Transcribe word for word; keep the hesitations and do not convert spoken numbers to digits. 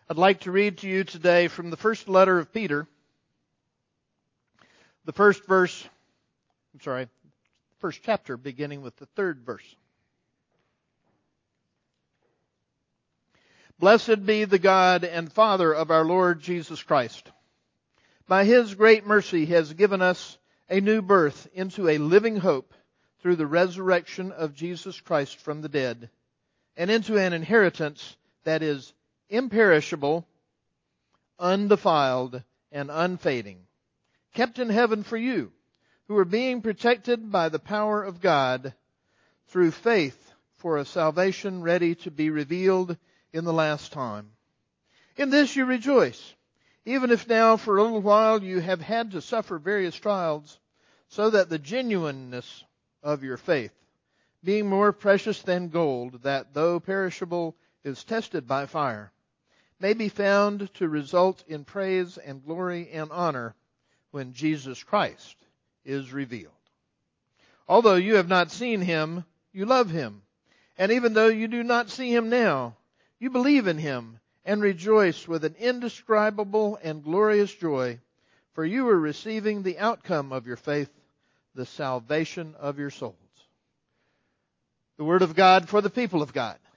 I'd like to read to you today from the first letter of Peter, the first verse, I'm sorry, first chapter, beginning with the third verse. Blessed be the God and Father of our Lord Jesus Christ. By His great mercy He has given us a new birth into a living hope through the resurrection of Jesus Christ from the dead, and into an inheritance that is imperishable, undefiled, and unfading, kept in heaven for you, who are being protected by the power of God through faith for a salvation ready to be revealed in the last time. In this you rejoice, even if now for a little while you have had to suffer various trials, so that the genuineness of your faith, being more precious than gold, that though perishable is tested by fire, may be found to result in praise and glory and honor when Jesus Christ is revealed. Although you have not seen Him, you love Him. And even though you do not see Him now, you believe in Him and rejoice with an indescribable and glorious joy, for you are receiving the outcome of your faith, the salvation of your souls. The Word of God for the people of God.